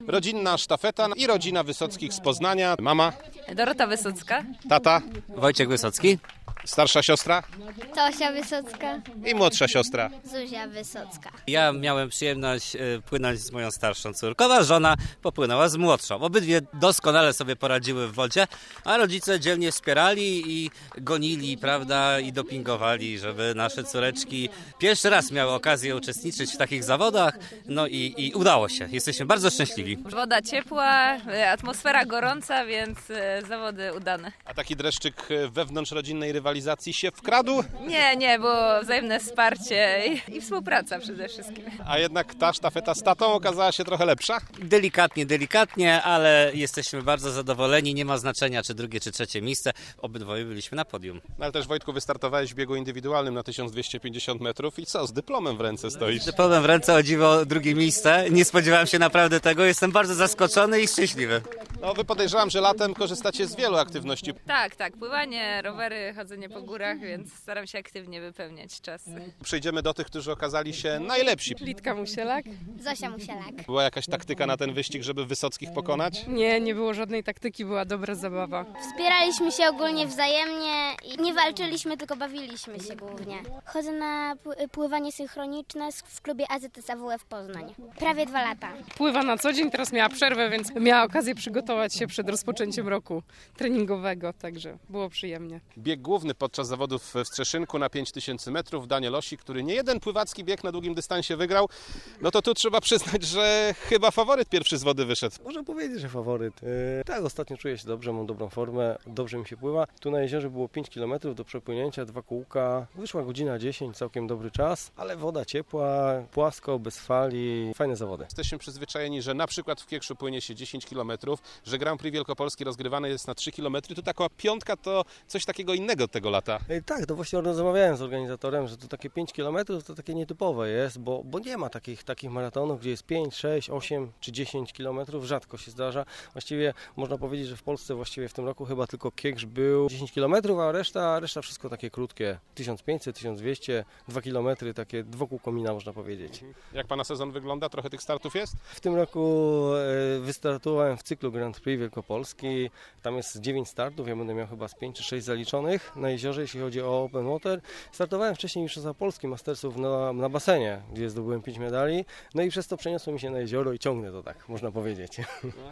Rodzinna sztafeta i rodzina Wysockich z Poznania. Mama, Dorota Wysocka. tata, Wojciech Wysocki. starsza siostra Tosia Wysocka. i młodsza siostra. Zuzia Wysocka. Ja miałem przyjemność płynąć z moją starszą córką, a żona popłynęła z młodszą. Obydwie doskonale sobie poradziły w wodzie, a rodzice dzielnie wspierali i gonili, prawda, i dopingowali, żeby nasze córeczki pierwszy raz miały okazję uczestniczyć w takich zawodach. No i udało się. Jesteśmy bardzo szczęśliwi. Woda ciepła, atmosfera gorąca, więc zawody udane. A taki dreszczyk wewnątrzrodzinnej rywalizacji się wkradł, Nie, było wzajemne wsparcie i współpraca przede wszystkim. a jednak ta sztafeta z tatą okazała się trochę lepsza. Delikatnie, ale jesteśmy bardzo zadowoleni. Nie ma znaczenia, czy drugie, czy trzecie miejsce. Obydwoje byliśmy na podium. No ale też, Wojtku, wystartowałeś w biegu indywidualnym na 1250 metrów i co, z dyplomem w ręce stoisz? Z dyplomem w ręce, o dziwo, drugie miejsce. Nie spodziewałem się naprawdę tego. Jestem bardzo zaskoczony i szczęśliwy. No, wy podejrzewam, że latem korzystacie z wielu aktywności. Tak, pływanie, rowery, chodzenie po górach, więc staram się aktywnie wypełniać czas. Przejdziemy do tych, którzy okazali się najlepsi. Litka Musielak? Zosia Musielak. Była jakaś taktyka na ten wyścig, żeby Wysockich pokonać? Nie było żadnej taktyki, była dobra zabawa. Wspieraliśmy się ogólnie wzajemnie i nie walczyliśmy, tylko bawiliśmy się głównie. Chodzę na pływanie synchroniczne w klubie AZS AWF Poznań. Prawie 2 lata. Pływa na co dzień, teraz miała przerwę, więc miała okazję przygotować się przed rozpoczęciem roku treningowego, także było przyjemnie. Bieg główny podczas zawodów w Strzeszynku na 5000 metrów. Daniel Osik, który nie jeden pływacki bieg na długim dystansie wygrał. No to tu trzeba przyznać, że chyba faworyt pierwszy z wody wyszedł. Można powiedzieć, że faworyt. Tak, ostatnio czuję się dobrze, mam dobrą formę, dobrze mi się pływa. Tu na jeziorze było 5 km do przepłynięcia, 2 kółka. Wyszła godzina 10, całkiem dobry czas, ale woda ciepła, płasko, bez fali, fajne zawody. Jesteśmy przyzwyczajeni, że na przykład w Kiekszu płynie się 10 km, że Grand Prix Wielkopolski rozgrywany jest na 3 km. Tu taka piątka to coś takiego innego tego lata. Tak, to właśnie rozmawiałem z organizatorem, że to takie 5 km to takie nietypowe jest, bo nie ma takich maratonów, gdzie jest 5, 6, 8 czy 10 km, rzadko się zdarza. Właściwie można powiedzieć, że w Polsce właściwie w tym roku chyba tylko Kieksz był 10 km, a reszta wszystko takie krótkie, 1500, 1200, 2 km, takie dwukółkomina można powiedzieć. Jak pana sezon wygląda? Trochę tych startów jest? W tym roku wystartowałem w cyklu Grand Prix Wielkopolski. Tam jest 9 startów, ja będę miał chyba z 5 czy 6 zaliczonych na jeziorze, jeśli chodzi o Open Water. Startowałem wcześniej Mistrzostwa Polski Mastersów na basenie, gdzie zdobyłem 5 medali. No i przez to przeniosło mi się na jezioro i ciągnę to tak, można powiedzieć.